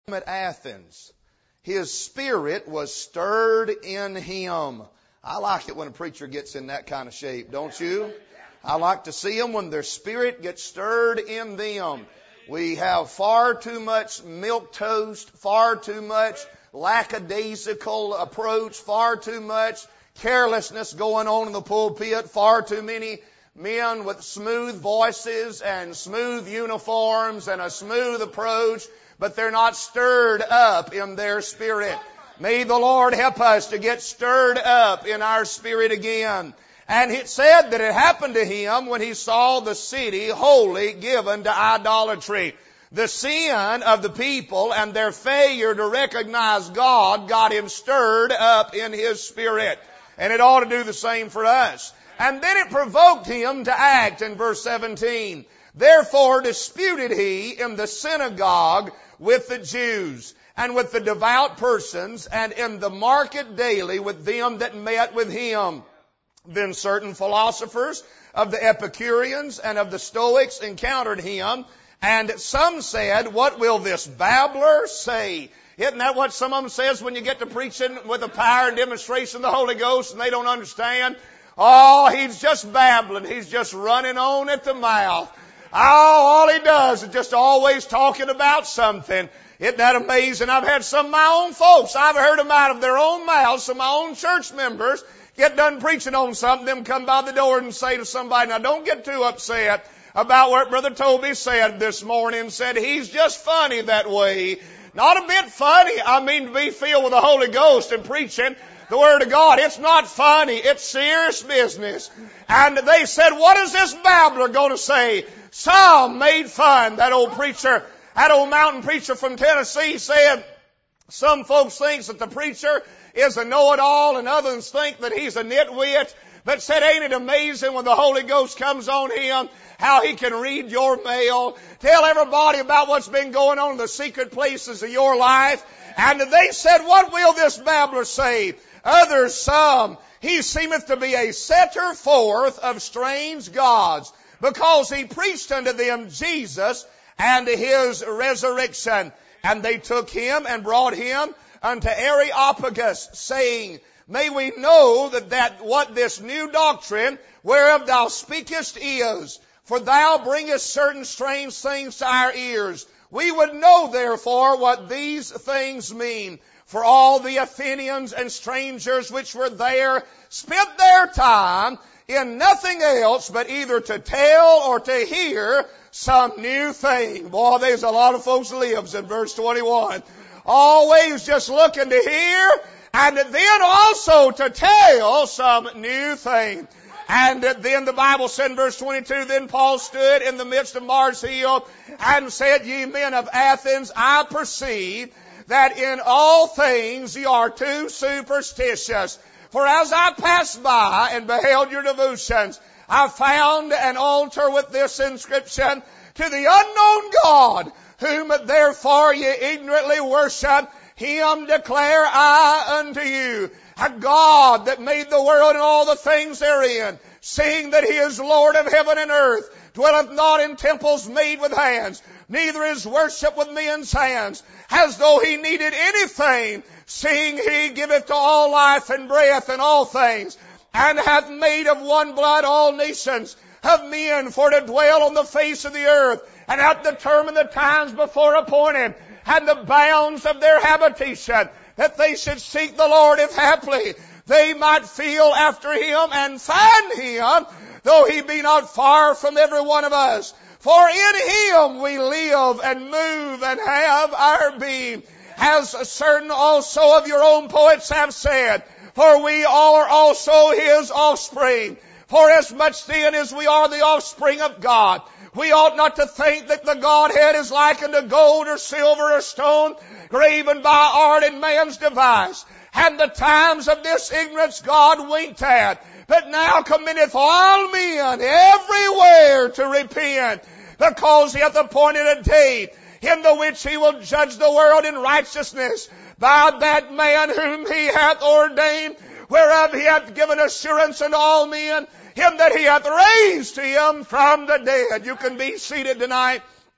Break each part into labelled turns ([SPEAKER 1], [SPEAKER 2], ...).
[SPEAKER 1] at Athens, his spirit was stirred in him. I like it when a preacher gets in that kind of shape, don't you? I like to see them when their spirit gets stirred in them. We have far too much milquetoast, far too much lackadaisical approach, far too much carelessness going on in the pulpit, far too many men with smooth voices and smooth uniforms and a smooth approach, but they're not stirred up in their spirit. May the Lord help us to get stirred up in our spirit again. And it said that it happened to him when he saw the city wholly given to idolatry. The sin of the people and their failure to recognize God got him stirred up in his spirit. And it ought to do the same for us. And then it provoked him to act in verse 17. Therefore disputed he in the synagogue with the Jews and with the devout persons and in the market daily with them that met with him. Then certain philosophers of the Epicureans and of the Stoics encountered him, and some said, what will this babbler say? Isn't that what some of them says when you get to preaching with the power and demonstration of the Holy Ghost and they don't understand? Oh, he's just babbling. He's just running on at the mouth. Oh, all he does is just always talking about something. Isn't that amazing? I've had some of my own folks, I've heard them out of their own mouths, some of my own church members, get done preaching on something, them come by the door and say to somebody, now don't get too upset about what Brother Toby said this morning. Said he's just funny that way. Not a bit funny. I mean to be filled with the Holy Ghost and preaching the Word of God. It's not funny. It's serious business. And they said, what is this babbler going to say? Some made fun. That old preacher, that old mountain preacher from Tennessee said, some folks think that the preacher is a know-it-all and others think that he's a nitwit. But said, ain't it amazing when the Holy Ghost comes on him, how he can read your mail, tell everybody about what's been going on in the secret places of your life. And they said, what will this babbler say? Others, some, he seemeth to be a setter forth of strange gods, because he preached unto them Jesus and his resurrection. And they took him and brought him unto Areopagus, saying, may we know that what this new doctrine whereof thou speakest is, for thou bringest certain strange things to our ears. We would know therefore what these things mean. For all the Athenians and strangers which were there spent their time in nothing else but either to tell or to hear some new thing. Boy, there's a lot of folks lives in verse 21. Always just looking to hear and then also to tell some new thing. And then the Bible said in verse 22, then Paul stood in the midst of Mars Hill and said, ye men of Athens, I perceive that in all things ye are too superstitious. For as I passed by and beheld your devotions, I found an altar with this inscription, to the unknown God, whom therefore ye ignorantly worship, him declare I unto you. A God that made the world and all the things therein, seeing that he is Lord of heaven and earth, dwelleth not in temples made with hands, neither is worship with men's hands, as though he needed anything, seeing he giveth to all life and breath and all things, and hath made of one blood all nations of men for to dwell on the face of the earth, and hath determined the times before appointed, and the bounds of their habitation, that they should seek the Lord if haply they might feel after him and find him, though he be not far from every one of us. For in him we live and move and have our being, as certain also of your own poets have said, for we are also his offspring. For as much then as we are the offspring of God, we ought not to think that the Godhead is likened to gold or silver or stone, graven by art and man's device. And the times of this ignorance God winked at, but now commendeth all men everywhere to repent, because he hath appointed a day in the which he will judge the world in righteousness by that man whom he hath ordained, whereof he hath given assurance unto all men, him that he hath raised to him from the dead. You can be seated tonight.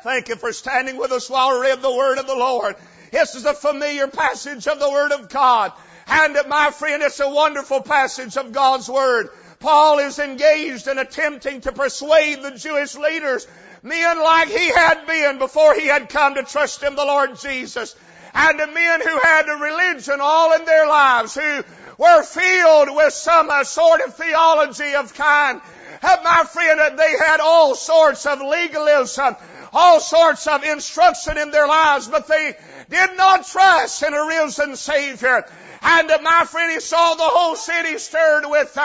[SPEAKER 1] Thank you for standing with us while we read the Word of the Lord. This is a familiar passage of the Word of God. And my friend, it's a wonderful passage of God's Word. Paul is engaged in attempting to persuade the Jewish leaders, men like he had been before he had come to trust in the Lord Jesus, and the men who had a religion all in their lives, who were filled with some sort of theology of kind. My friend, they had all sorts of legalism, all sorts of instruction in their lives, but they did not trust in a risen Savior. And my friend, he saw the whole city stirred with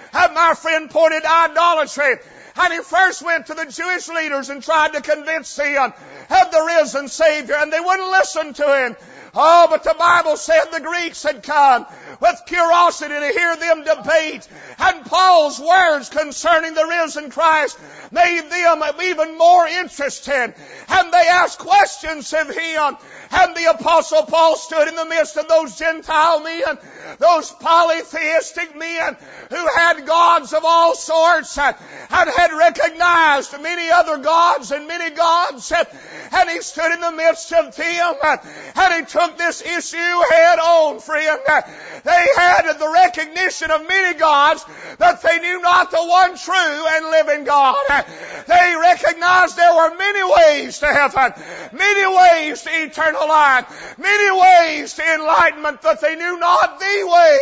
[SPEAKER 1] my friend pointed idolatry. And he first went to the Jewish leaders and tried to convince them of the risen Savior, and they wouldn't listen to him. Oh, but the Bible said the Greeks had come with curiosity to hear them debate. And Paul's words concerning the risen Christ made them even more interested. And they asked questions of him. And the Apostle Paul stood in the midst of those Gentile men, those polytheistic men who had gods of all sorts and had recognized many other gods and many gods. And he stood in the midst of them and he took this issue head on, friend. They had the recognition of many gods, but they knew not the one true and living God. They recognized there were many ways to heaven, many ways to eternal life, many ways to enlightenment, but they knew not the way,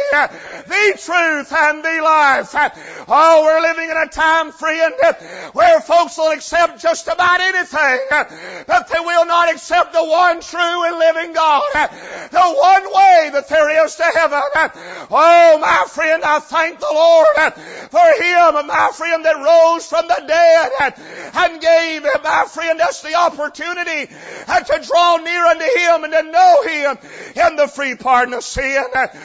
[SPEAKER 1] the truth, and the life. Oh, we're living in a time, friend, where folks will accept just about anything, but they will not accept the one true and living God, the one way that there is to heaven. Oh, my friend, I thank the Lord for Him, my friend, that rose from the dead and gave, my friend, us the opportunity to draw near unto Him and to know Him in the free pardon of sin.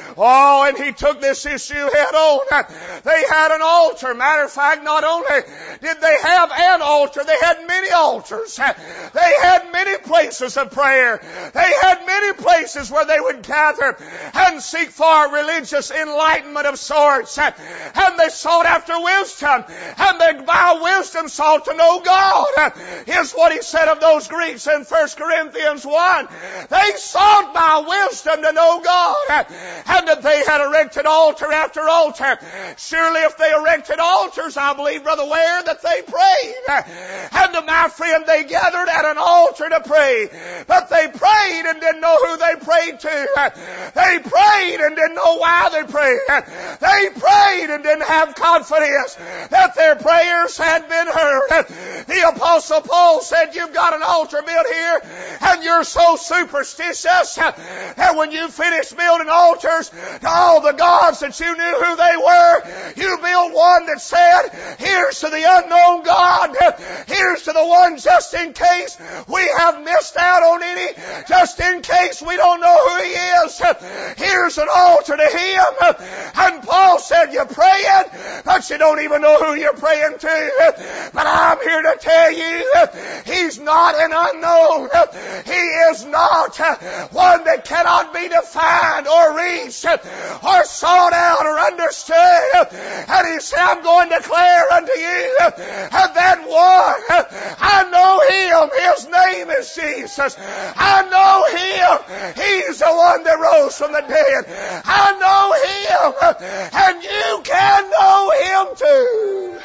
[SPEAKER 1] Oh, and He took this issue head on. They had an altar. Matter of fact, not only did they have an altar, they had many altars. They had many places of prayer. They had many places where they would gather and seek for religious enlightenment of sorts. And they sought after wisdom. And they by wisdom sought to know God. Here's what he said of those Greeks in 1 Corinthians 1. They sought by wisdom to know God. And that they had erected altar after altar. Surely if they erected altars, I believe, Brother Ware, that they prayed. And my friend, they gathered at an altar to pray. But they prayed and didn't know who they prayed to. They prayed and didn't know why they prayed. They prayed and didn't have confidence that their prayers had been heard. The Apostle Paul said, you've got an altar built here and you're so superstitious that when you finish building altars to all the gods that you knew who they were, you built one that said, here's to the unknown God, here's to the one just in case we have missed out on any, just in case we don't know who He is. Here's an altar to Him. And Paul said, you're praying, but you don't even know who you're praying to. But I'm here to tell you, He's not an unknown. He is not one that cannot be defined or reached or sought out or understood. And He said, I'm going to declare unto you that one, I know Him. His name is Jesus. I know Him. He's the one that rose from the dead. I know Him. And you can know Him too.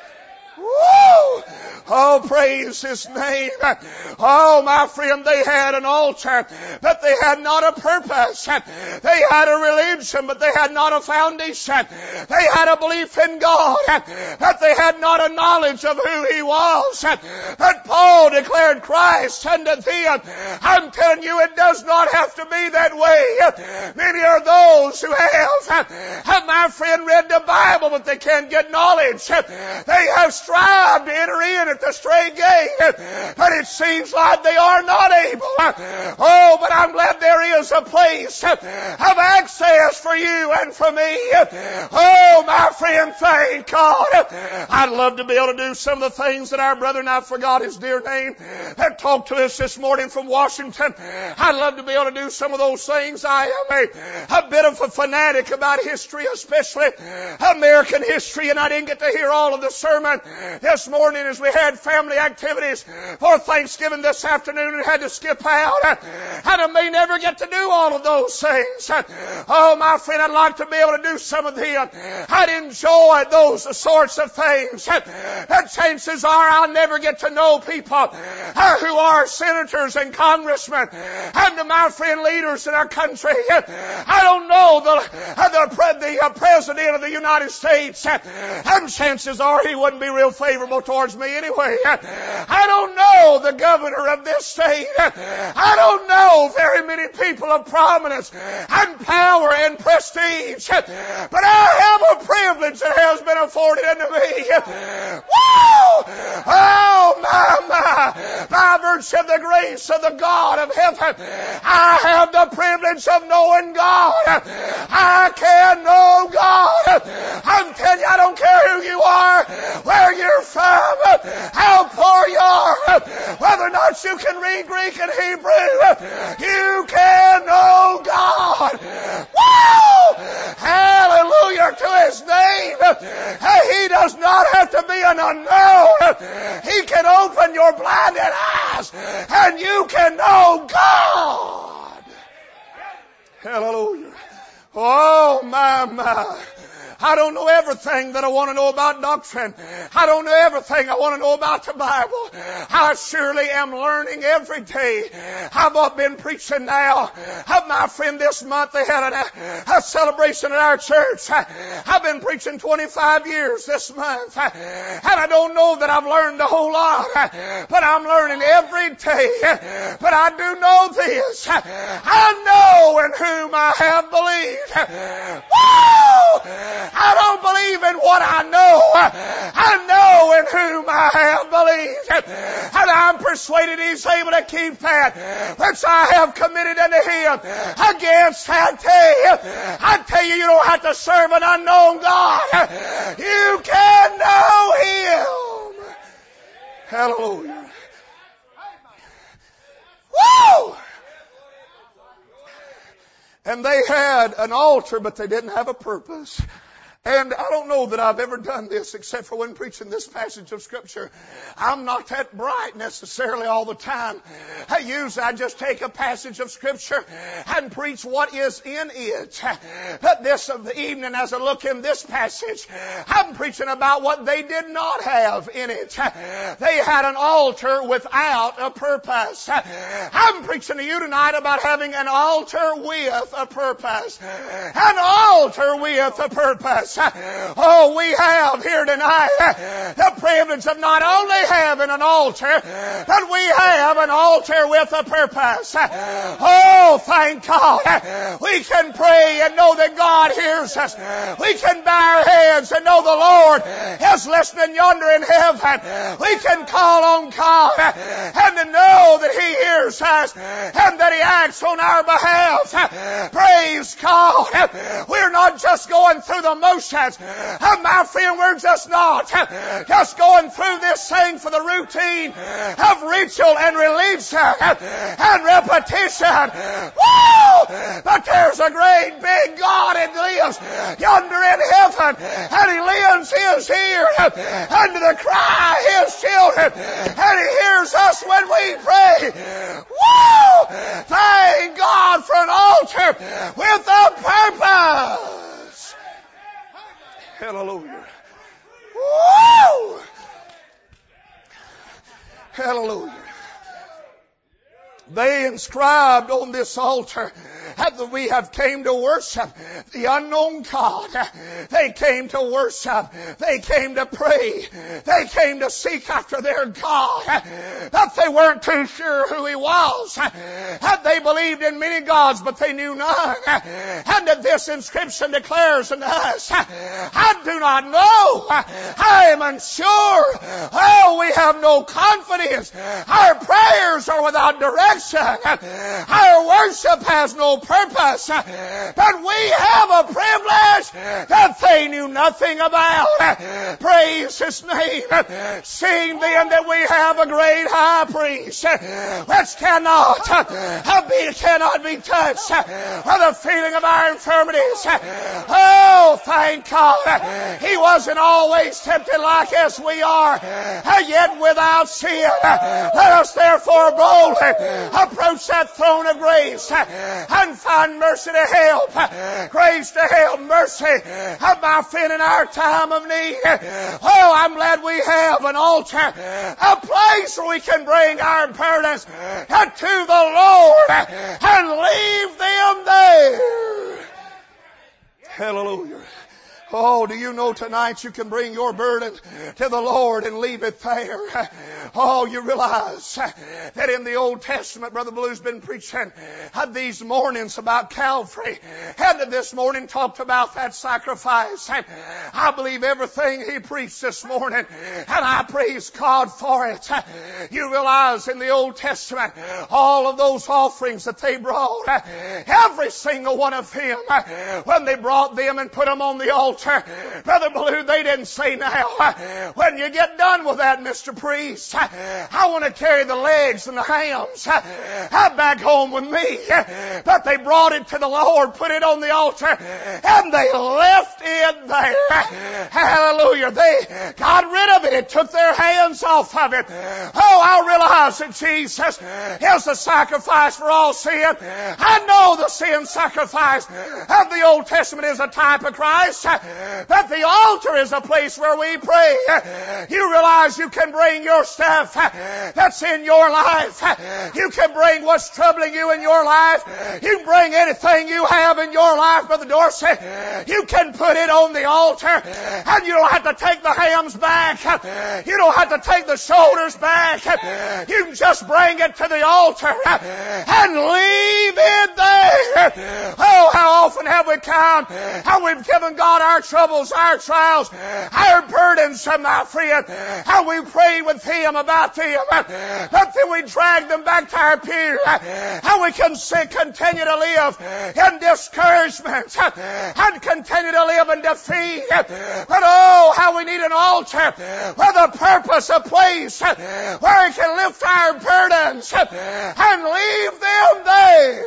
[SPEAKER 1] Woo! Oh, praise His name. Oh, my friend, they had an altar, but they had not a purpose. They had a religion, but they had not a foundation. They had a belief in God, but they had not a knowledge of who He was. But Paul declared Christ unto them. I'm telling you, it does not have to be that way. Many are those who have, my friend, read the Bible, but they can't get knowledge. They have strived to enter in at the straight gate, but it seems like they are not able. Oh, but I'm glad there is a place of access for you and for me. Oh, my friend, thank God. I'd love to be able to do some of the things that our brother, and I forgot his dear name, that talked to us this morning from Washington. I'd love to be able to do some of those things. I am a bit of a fanatic about history, especially American history, and I didn't get to hear all of the sermon.
[SPEAKER 2] This morning as we had family activities for Thanksgiving this afternoon and had to skip out, and I may never get to do all of those things. Oh, my friend, I'd like to be able to do some of them. I'd enjoy those sorts of things. But chances are I'll never get to know people who are senators and congressmen and my friend leaders in our country. I don't know the President of the United States, and chances are he wouldn't be real favorable towards me anyway. I don't know the governor of this state. I don't know very many people of prominence and power and prestige, but I have a privilege that has been afforded unto me. Woo! Oh, my. By virtue of the grace of the God of heaven, I have the privilege of knowing God. I can know God. I'm telling you, I don't care who you are, where you're from, how poor you are, whether or not you can read Greek and Hebrew, you can know God. Woo! Hallelujah to His name. He does not have to be an unknown. He can open your blinded eyes and you can know God. Hallelujah. Oh, my. I don't know everything that I want to know about doctrine. I don't know everything I want to know about the Bible. I surely am learning every day. I've been preaching now. My friend, this month they had a celebration at our church. I've been preaching 25 years this month. And I don't know that I've learned a whole lot. But I'm learning every day. But I do know this. I know in whom I have believed. Woo! I don't believe in what I know. I know in whom I have believed. And I'm persuaded He's able to keep that which I have committed unto Him against that day. I tell you, you don't have to serve an unknown God. You can know Him. Hallelujah. Woo! And they had an altar, but they didn't have a purpose. And I don't know that I've ever done this except for when preaching this passage of Scripture. I'm not that bright necessarily all the time. I just take a passage of Scripture and preach what is in it. But this evening as I look in this passage, I'm preaching about what they did not have in it. They had an altar without a purpose. I'm preaching to you tonight about having an altar with a purpose. An altar with a purpose. Oh, we have here tonight the privilege of not only having an altar, but we have an altar with a purpose. Oh, thank God. We can pray and know that God hears us. We can bow our heads and know the Lord is listening yonder in heaven. We can call on God and to know that He hears us and that He acts on our behalf. Praise God. We're not just going through the motions. My friend, we're just not just going through this thing for the routine of ritual and religion and repetition. Woo! But there's a great big God that lives yonder in heaven, and He lives His here under the cry of His children, and He hears us when we pray. Woo! Thank God for an altar with a purpose. Hallelujah. Woo! Hallelujah. They inscribed on this altar that we have came to worship the unknown God. They came to worship. They came to pray. They came to seek after their God. That they weren't too sure who He was. That they believed in many gods, but they knew none. And that this inscription declares unto us, I do not know. I am unsure. Oh, we have no confidence. Our prayers are without direction. Our worship has no purpose. purpose that we have a privilege that they knew nothing about. Praise His name. Seeing then that we have a great high priest which cannot be touched with the feeling of our infirmities. Oh, thank God. He wasn't always tempted like as we are, yet without sin. Let us therefore boldly approach that throne of grace and find mercy to help. Grace to help, mercy of my friend in our time of need. Oh, I'm glad we have an altar, a place where we can bring our burdens to the Lord and leave them there. Hallelujah. Oh, do you know tonight you can bring your burden to the Lord and leave it there? Oh, you realize that in the Old Testament, Brother Blue's been preaching these mornings about Calvary. And this morning talked about that sacrifice. I believe everything he preached this morning, and I praise God for it. You realize in the Old Testament, all of those offerings that they brought, every single one of them, when they brought them and put them on the altar, Brother Blue, they didn't say, now, when you get done with that, Mr. Priest, I want to carry the legs and the hams back home with me. But they brought it to the Lord, put it on the altar, and they left it there. Hallelujah. They got rid of it. It took their hands off of it. Oh, I realize that Jesus is the sacrifice for all sin. I know the sin sacrifice of the Old Testament is a type of Christ. But the altar is a place where we pray. You realize you can bring your stuff that's in your life. You can bring what's troubling you in your life. You can bring anything you have in your life, Brother Dorsey. You can put it on the altar, and you don't have to take the hams back. You don't have to take the shoulders back. You can just bring it to the altar and leave it there. Oh, how often have we come, how we've given God our troubles, our trials, our burdens, my friend, how we prayed with Him about them, but then we drag them back to our pew, how we can continue to live in discouragement and continue to live in defeat. But oh, how we need an altar with a purpose, a place where we can lift our burdens and leave them there.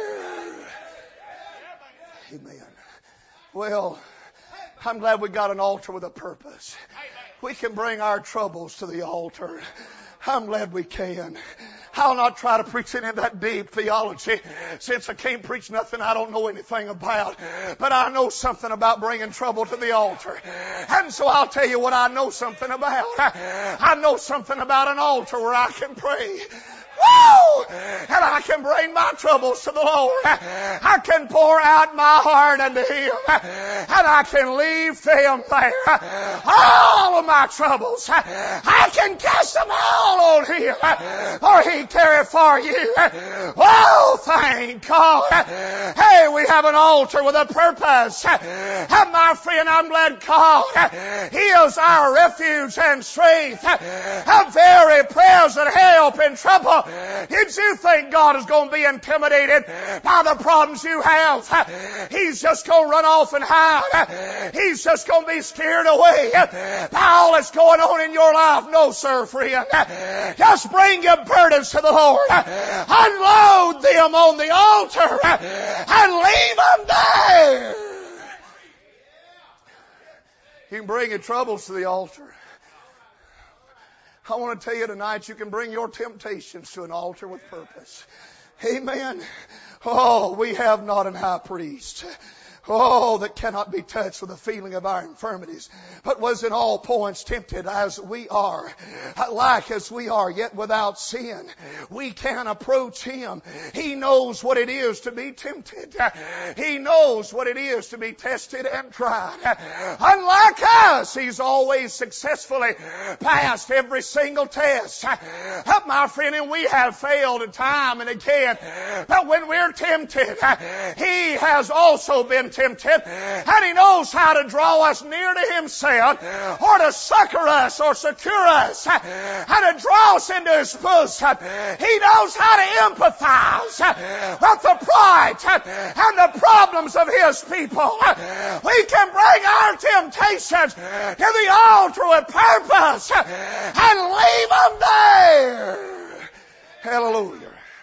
[SPEAKER 2] Amen. Well, I'm glad we got an altar with a purpose. We can bring our troubles to the altar. I'm glad we can. I'll not try to preach any of that deep theology, since I can't preach nothing I don't know anything about. But I know something about bringing trouble to the altar. And so I'll tell you what I know something about. I know something about an altar where I can pray. Woo! And I can bring my troubles to the Lord. I can pour out my heart unto Him. And I can leave them there. All of my troubles, I can cast them all on Him. For He careth for you. Oh, thank God. Hey, we have an altar with a purpose. And my friend, I'm glad God, He is our refuge and strength. A very present help in trouble. Did you think God is going to be intimidated by the problems you have? He's just going to run off and hide. He's just going to be scared away by all that's going on in your life. No, sir, friend. Just bring your burdens to the Lord. Unload them on the altar and leave them there. You can bring your troubles to the altar. I want to tell you tonight, you can bring your temptations to an altar with purpose. Amen. Oh, we have not an high priest. Oh, that cannot be touched with the feeling of our infirmities, but was in all points tempted as we are, like as we are, yet without sin. We can approach Him. He knows what it is to be tempted. He knows what it is to be tested and tried. Unlike us, He's always successfully passed every single test. My friend, and we have failed time and again. But when we're tempted, He has also been tempted, and He knows how to draw us near to Himself, or to succor us or secure us, and to draw us into His bosom. He knows how to empathize with the plight and the problems of His people. We can bring our temptations to the altar with purpose and leave them there. Hallelujah.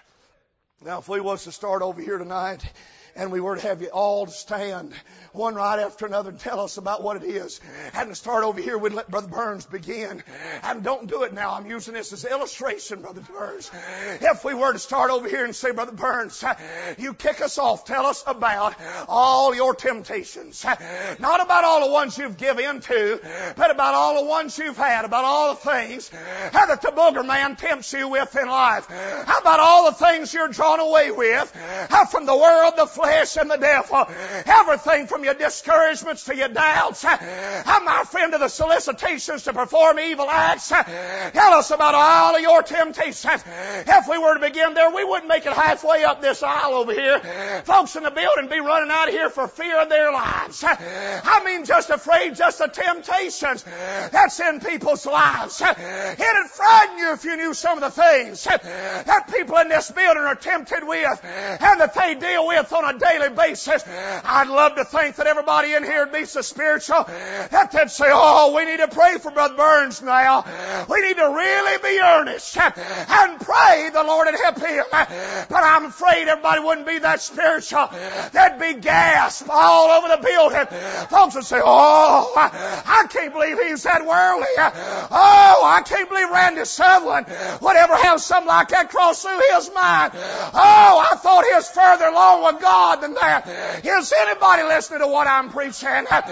[SPEAKER 2] Now, if we was to start over here tonight and we were to have you all stand one right after another and tell us about what it is, and to start over here, we'd let Brother Burns begin. And don't do it now. I'm using this as illustration, Brother Burns. If we were to start over here and say, Brother Burns, you kick us off. Tell us about all your temptations. Not about all the ones you've given into, but about all the ones you've had, about all the things that the booger man tempts you with in life. How about all the things you're drawn away with from the world, the flesh, and the devil. Everything from your discouragements to your doubts, my friend, to the solicitations to perform evil acts. Tell us about all of your temptations. If we were to begin there, we wouldn't make it halfway up this aisle over here. Folks in the building be running out of here for fear of their lives. I mean, just afraid, just the temptations that's in people's lives. It'd frighten you if you knew some of the things that people in this building are tempted with and that they deal with on a daily basis. I'd love to think that everybody in here would be so spiritual that they'd say, oh, we need to pray for Brother Burns now. We need to really be earnest and pray the Lord would help him. But I'm afraid everybody wouldn't be that spiritual. There'd be gasp all over the building. Folks would say, oh, I can't believe he's that worldly. Oh, I can't believe Randy Sutherland would ever have something like that cross through his mind. Oh, I thought he was further along with God than that. Is anybody listening to what I'm preaching?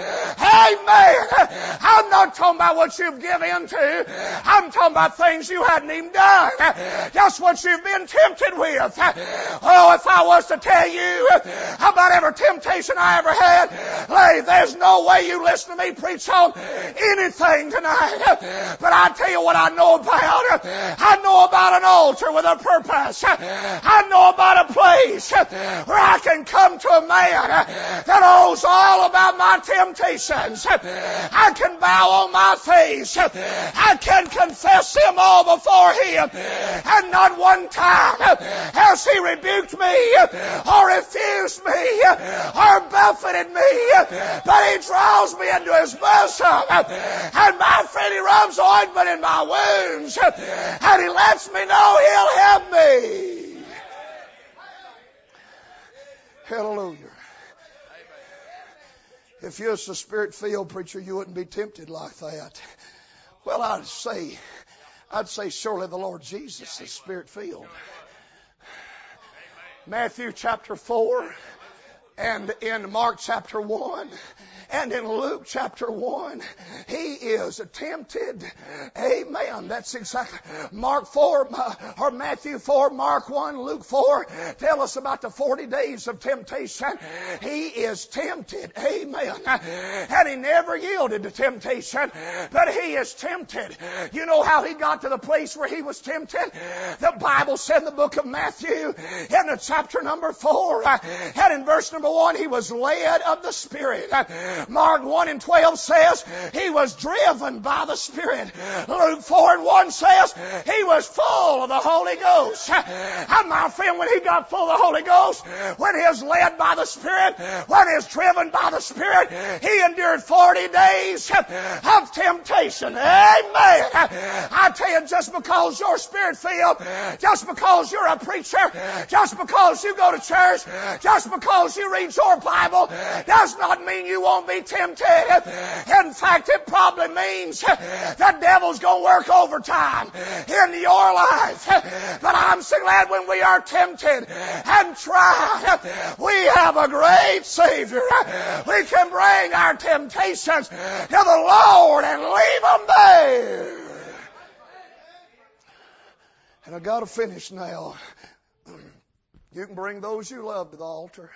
[SPEAKER 2] Amen. I'm not talking about what you've given into. I'm talking about things you hadn't even done. Just what you've been tempted with. Oh, if I was to tell you about every temptation I ever had, there's no way you listen to me preach on anything tonight. But I tell you what I know about. I know about an altar with a purpose. I know about a place where I can come to a man that knows all about my temptations. I can bow on my face. I can confess them all before Him. And not one time has He rebuked me or refused me or buffeted me. But He draws me into His bosom. And my friend, He rubs ointment in my wounds. And He lets me know He'll help me. Hallelujah. If you're a Spirit-filled preacher, you wouldn't be tempted like that. Well, I'd say surely the Lord Jesus is Spirit-filled. Matthew chapter 4 and in Mark chapter 1 and in Luke chapter 1, He is tempted. Amen. That's exactly. Mark 4, or Matthew 4, Mark 1, Luke 4 tell us about the 40 days of temptation. He is tempted. Amen. And He never yielded to temptation, but He is tempted. You know how He got to the place where He was tempted? The Bible said in the book of Matthew, in the chapter number 4, and in verse number 1, He was led of the Spirit. Mark 1 and 12 says He was driven by the Spirit. Luke 4 and 1 says He was full of the Holy Ghost. And my friend, when He got full of the Holy Ghost, when He was led by the Spirit, when He was driven by the Spirit, He endured 40 days of temptation. Amen. I tell you, just because you're Spirit-filled, just because you're a preacher, just because you go to church, just because you read your Bible, does not mean you won't be tempted. In fact, it probably means the devil's going to work overtime in your life. But I'm so glad when we are tempted and tried, we have a great Savior. We can bring our temptations to the Lord and leave them there. And I got to finish now. You can bring those you love to the altar.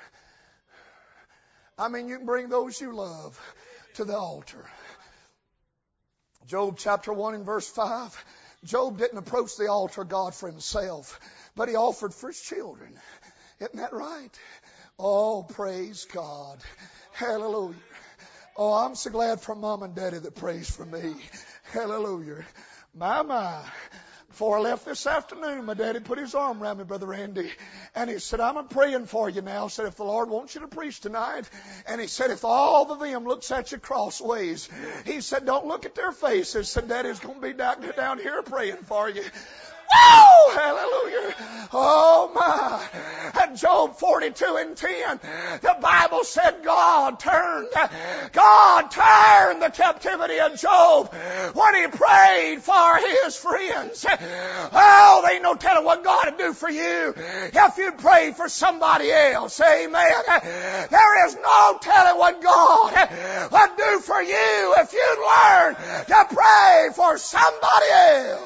[SPEAKER 2] I mean, you can bring those you love to the altar. Job chapter 1 and verse 5. Job didn't approach the altar of God for himself, but he offered for his children. Isn't that right? Oh, praise God. Hallelujah. Oh, I'm so glad for Mom and Daddy that prays for me. Hallelujah. My. Before I left this afternoon, my daddy put his arm around me, Brother Randy, and he said, I'm praying for you now. Said, if the Lord wants you to preach tonight, and he said, if all of them looks at you crossways, he said, don't look at their faces. Said, Daddy's going to be down here praying for you. Woo! Hallelujah. Oh my. At Job 42:10, the Bible said God turned the captivity of Job when he prayed for his friends. Oh, there ain't no telling what God would do for you if you'd pray for somebody else. Amen. There is no telling what God would do for you if you'd learn to pray for somebody else.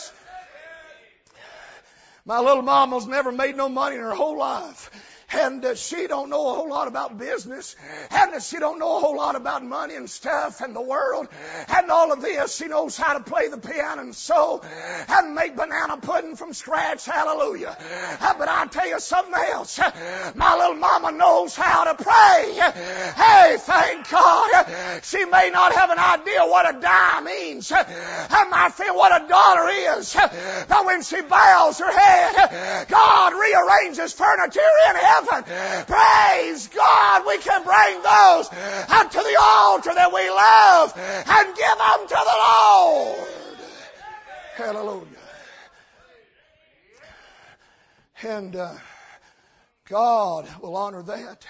[SPEAKER 2] My little mama's never made no money in her whole life. And she don't know a whole lot about business. And she don't know a whole lot about money and stuff and the world and all of this. She knows how to play the piano and sew and make banana pudding from scratch. Hallelujah. But I'll tell you something else. My little mama knows how to pray. Hey, thank God. She may not have an idea what a dime means. And my friend, what a dollar is. But when she bows her head, God rearranges furniture in heaven. Praise God, we can bring those up to the altar that we love and give them to the Lord. Hallelujah. And God will honor that.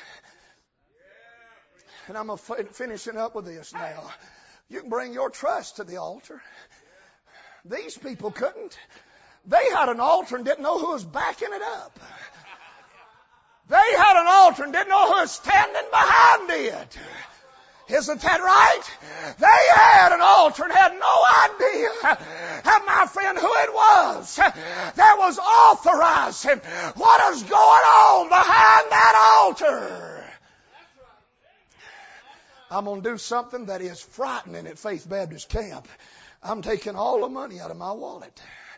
[SPEAKER 2] And I'm finishing up with this now. You can bring your trust to the altar. These people couldn't. They had an altar and didn't know who was backing it up. They had an altar and didn't know who was standing behind it. Isn't that right? They had an altar and had no idea, and my friend, who it was that was authorizing what was going on behind that altar. I'm going to do something that is frightening at Faith Baptist Camp. I'm taking all the money out of my wallet.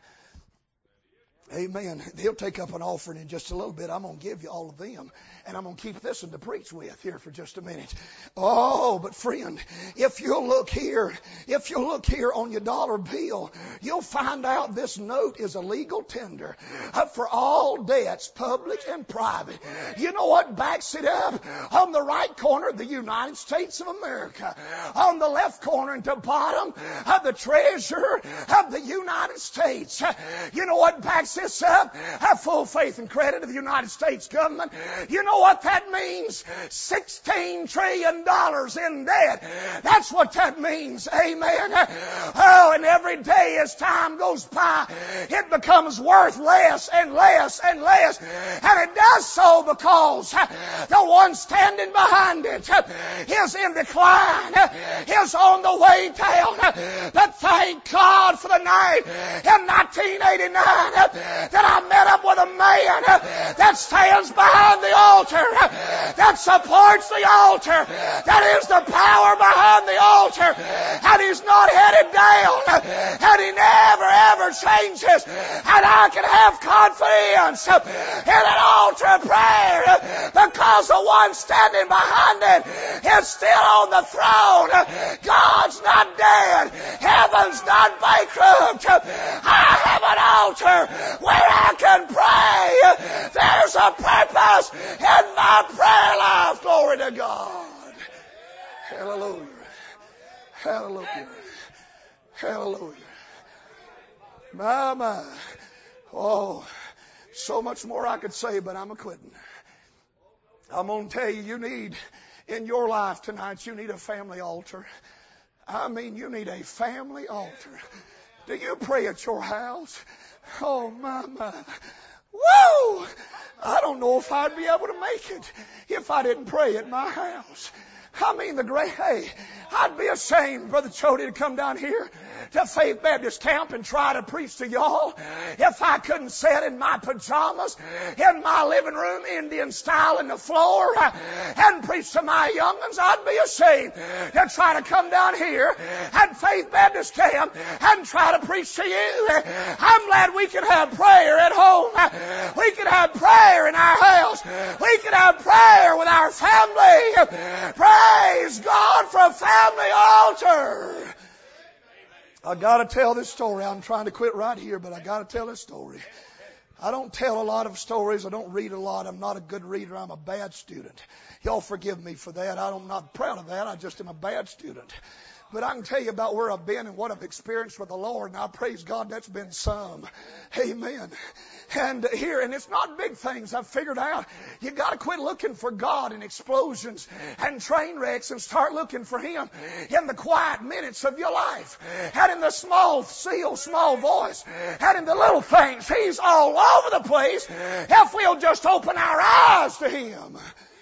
[SPEAKER 2] Amen. He'll take up an offering in just a little bit. I'm going to give you all of them. And I'm going to keep this one to preach with here for just a minute. Oh, but friend, if you'll look here on your dollar bill, you'll find out this note is a legal tender for all debts, public and private. You know what backs it up? On the right corner, the United States of America. On the left corner and the bottom, the Treasurer of the United States. You know what backs this up? Have full faith and credit of the United States government. You know what that means? $16 trillion in debt. That's what that means. Amen. Oh, and every day as time goes by, it becomes worth less and less and less. And it does so because the one standing behind it is in decline, is on the way down. But thank God for the night in 1989 that I met up with a man that stands behind the altar, that supports the altar, that is the power behind the altar, and he's not headed down, and he never ever changes, and I can have confidence in an altar of prayer because the one standing behind it is still on the throne. God's not dead. Heaven's not bankrupt. I have an altar where I can pray. There's a purpose in my prayer life. Glory to God. Hallelujah. Hallelujah. Hallelujah. My. Oh, so much more I could say, but I'm a-quitting. I'm going to tell you, you need, in your life tonight, you need a family altar. I mean, you need a family altar. Do you pray at your house? Oh, my. Woo! I don't know if I'd be able to make it if I didn't pray at my house. I mean, I'd be ashamed, Brother Chody, to come down here to Faith Baptist Camp and try to preach to y'all if I couldn't sit in my pajamas in my living room, Indian style, in the floor and preach to my young'uns. I'd be ashamed to try to come down here at Faith Baptist Camp and try to preach to you. I'm glad we can have prayer at home. We can have prayer in our house. We can have prayer with our family. Praise God for a family altar. I gotta tell this story. I'm trying to quit right here, but I gotta tell this story. I don't tell a lot of stories. I don't read a lot. I'm not a good reader. I'm a bad student. Y'all forgive me for that. I'm not proud of that. I just am a bad student. But I can tell you about where I've been and what I've experienced with the Lord, and I praise God that's been some. Amen. And it's not big things I've figured out. You got to quit looking for God in explosions and train wrecks and start looking for Him in the quiet minutes of your life. And in the small voice. And in the little things. He's all over the place if we'll just open our eyes to Him.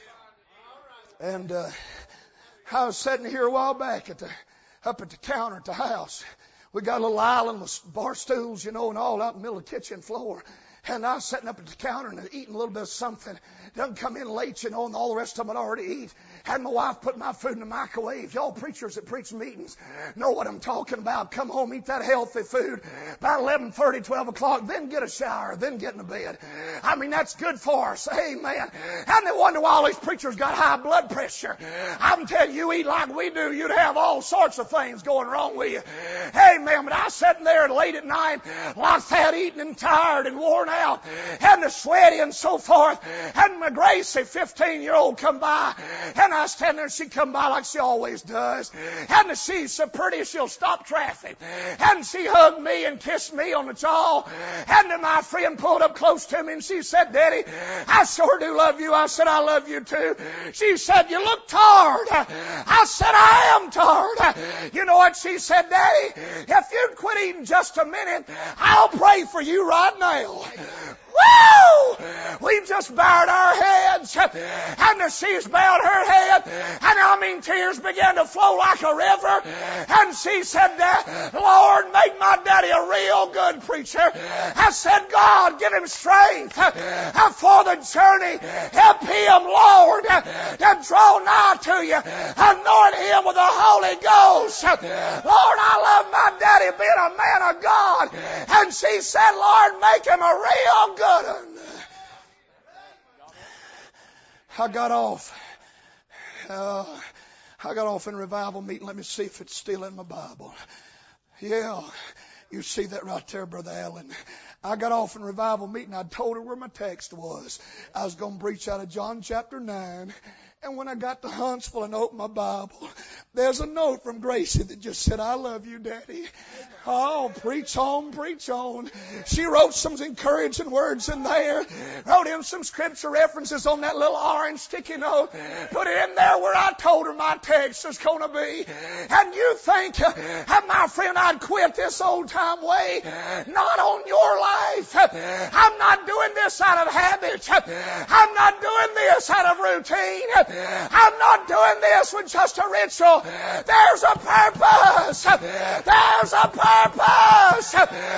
[SPEAKER 2] And I was sitting here a while back up at the counter at the house. We got a little island with bar stools, and all out in the middle of the kitchen floor. And I was sitting up at the counter and eating a little bit of something. Doesn't come in late, and all the rest of them I'd already eat. Had my wife put my food in the microwave. Y'all preachers that preach meetings know what I'm talking about. Come home, eat that healthy food. About 11:30, 12 o'clock, then get a shower, then get in the bed. I mean, that's good for us. Amen. And they wonder why all these preachers got high blood pressure. I'm telling you, eat like we do, you'd have all sorts of things going wrong with you. Amen. But I was sitting there late at night, like that, eating and tired and worn out, and sweaty and so forth. And my Gracie, 15-year-old, come by, and I stand there and she come by like she always does. And she's so pretty she'll stop traffic. And she hugged me and kissed me on the jaw. And then my friend pulled up close to me and she said, "Daddy, I sure do love you." I said, "I love you too." She said, "You look tired." I said, "I am tired." You know what she said, "Daddy, if you'd quit eating just a minute, I'll pray for you right now." Woo! We've just bowed our heads, and she's bowed her head, and I mean tears began to flow like a river. And she said, "Lord, make my daddy a real good preacher." I said, "God, give him strength for the journey. Help him, Lord, to draw nigh to you. Anoint him with the Holy Ghost. Lord, I love my daddy being a man of God." And she said, "Lord, make him a real good one." I got off in revival meeting. Let me see if it's still in my Bible. Yeah, you see that right there, Brother Allen. I got off in revival meeting. I told her where my text was. I was going to preach out of John chapter 9. And when I got to Huntsville and opened my Bible, there's a note from Gracie that just said, "I love you, Daddy." Oh, preach on, preach on. She wrote some encouraging words in there. Wrote in some scripture references on that little orange sticky note. Put it in there where I told her my text is going to be. And you think, my friend, I'd quit this old time way? Not on your life. I'm not doing this out of habit. I'm not doing this out of routine. I'm not doing this with just a ritual. There's a purpose. There's a purpose.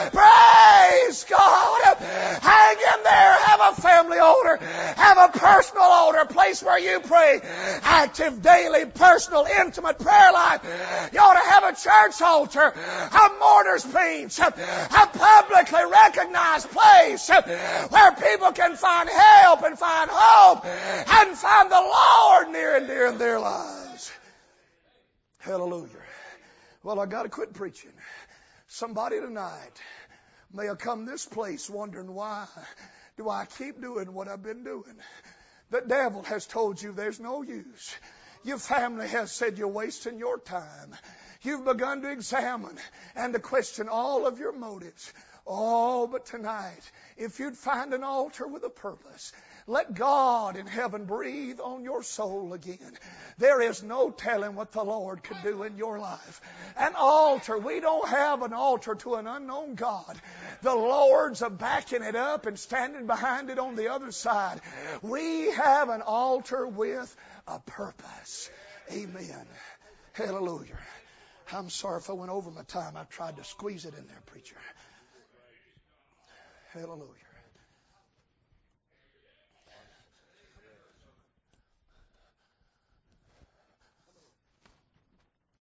[SPEAKER 2] Praise God. Hang in there. Have a family altar. Have a personal altar. A place where you pray. Active, daily, personal, intimate prayer life. You ought to have a church altar. A mourner's bench. A publicly recognized place where people can find help and find hope and find the Lord near and dear in their lives. Hallelujah. Well, I got to quit preaching. Somebody tonight may have come this place wondering, why do I keep doing what I've been doing? The devil has told you there's no use. Your family has said you're wasting your time. You've begun to examine and to question all of your motives. Oh, but tonight, if you'd find an altar with a purpose, let God in heaven breathe on your soul again. There is no telling what the Lord could do in your life. An altar. We don't have an altar to an unknown God. The Lord's backing it up and standing behind it on the other side. We have an altar with a purpose. Amen. Hallelujah. I'm sorry if I went over my time. I tried to squeeze it in there, preacher. Hallelujah.